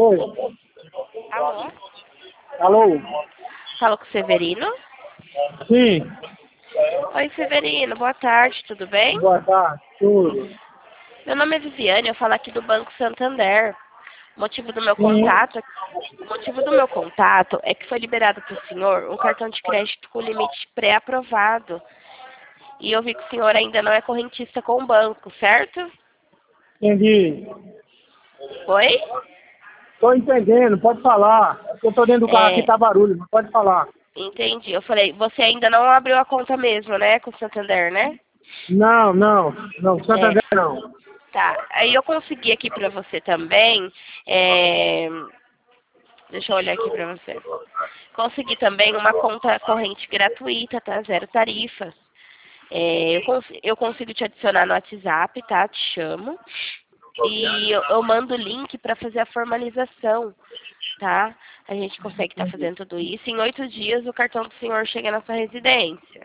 Oi. Alô? Alô? Falo com o Severino? Sim. Oi, Severino, boa tarde, tudo bem? Boa tarde. Tudo. Meu nome é Viviane, eu falo aqui do Banco Santander. O motivo do meu Sim. contato é que foi liberado para o senhor um cartão de crédito com limite pré-aprovado. E eu vi que o senhor ainda não é correntista com o banco, certo? Entendi. Oi? Tô entendendo, pode falar. Eu tô dentro do carro aqui, É, tá barulho, mas pode falar. entendi. Eu falei, você ainda não abriu a conta mesmo, né, com o Santander, né? Não, não. Não, É, Santander não. tá. Aí eu consegui aqui para você também, deixa eu olhar aqui para você. Consegui também uma conta corrente gratuita, tá? Zero tarifas. Eu consigo te adicionar no WhatsApp, tá? Te chamo. E eu mando o link para fazer a formalização, tá? A gente consegue estar fazendo tudo isso. Em 8 dias o cartão do senhor chega na sua residência.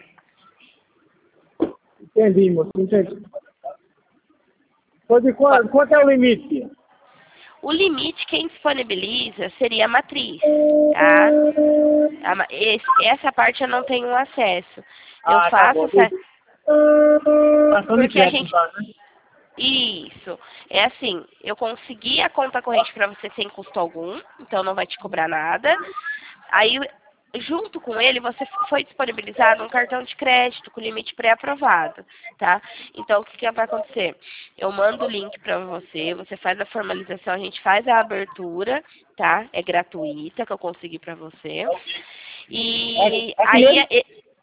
Entendi, moço, entendi. Pois de quanto é o limite? O limite quem disponibiliza seria a matriz, tá? Essa parte eu não tenho acesso. Eu Ah, tá faço bom. essa... Cartão de Porque a crédito, no gente... caso, né? Isso. É assim, eu consegui a conta corrente para você sem custo algum, então não vai te cobrar nada. Aí, junto com ele, você foi disponibilizado um cartão de crédito com limite pré-aprovado, tá? Então, o que que vai acontecer? Eu mando o link para você, você faz a formalização, a gente faz a abertura, tá? É gratuita, que eu consegui para você. E Aqui aí, mesmo?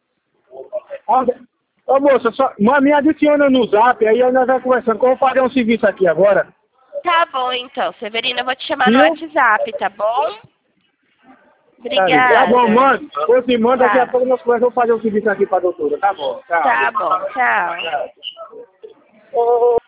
Ô, moça, me adiciona no zap, aí nós vamos conversando. Que eu vou fazer um serviço aqui agora. tá bom então, Severina, eu vou te chamar no Viu? WhatsApp, tá bom? Tá bom, Obrigada. manda. Você manda, daqui a Tá, pouco nós conversamos. Vou fazer um serviço aqui pra doutora. Tá bom, tchau. tá bom, tchau. Tchau.